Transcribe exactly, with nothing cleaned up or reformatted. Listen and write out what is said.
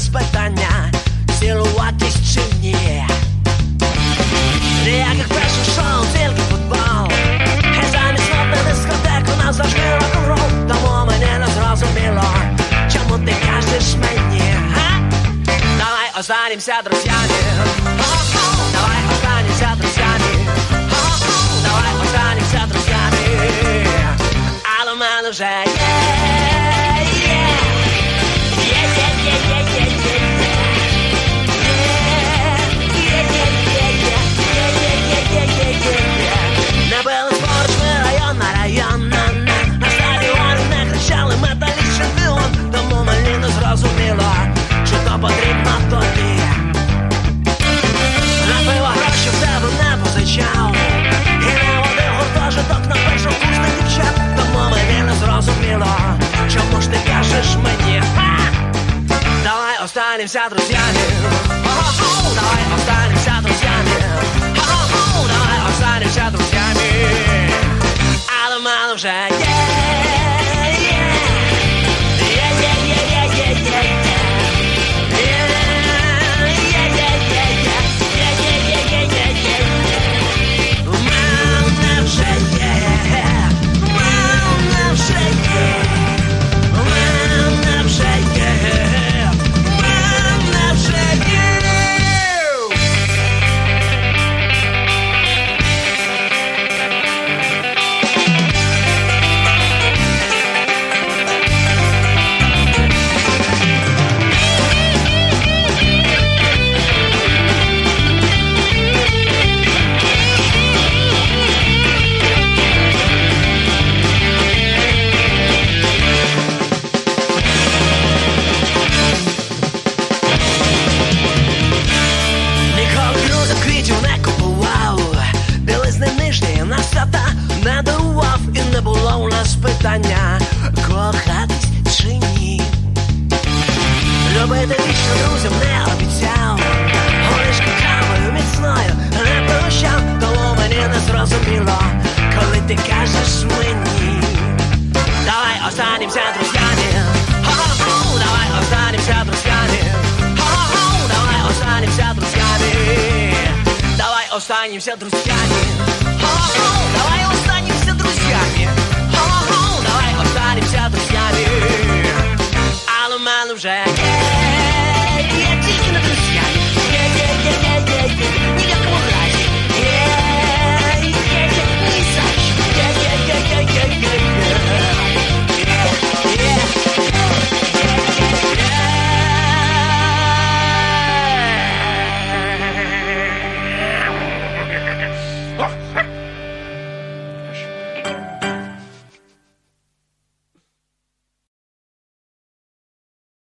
питання, цілуватись чи ні. Ніяких перших шоу, тільки футбол. І замість нот на дискотеку нас завжди рок-н-рол. Тому мені не зрозуміло, чому ти кажеш мені, га? Давай останемся друзьями. Давай останемся друзьями. Давай останемся друзьями. Але в мене вже є. Набили спорчми район на район, на-на. На стадіоні не кричали металічний вілон. Тому мені не зрозуміло, чи то потрібно тобі. На пиво гроші в тебе не позичав. І не водив гуртожиток на першокурсних дівчат. Тому мені не зрозуміло, чому ж ти кажеш мені, ха? Давай останемся друзьями. О-хо-хо, давай останемся друзьями. О-хо-хо, давай останемся друзьями. Але в мене вже є. Не давав і не було у нас питання, кохатись чи ні. Любити вічно друзям не обіцяв. Горішки кавою міцною не прощав. Тому мені не зрозуміло, коли ти кажеш мені. Давай останемся друзьями. Хо-хо-хо, давай останемся друзьями. Хо-хо-хо, давай останемся друзьями. Давай останемся друзьями.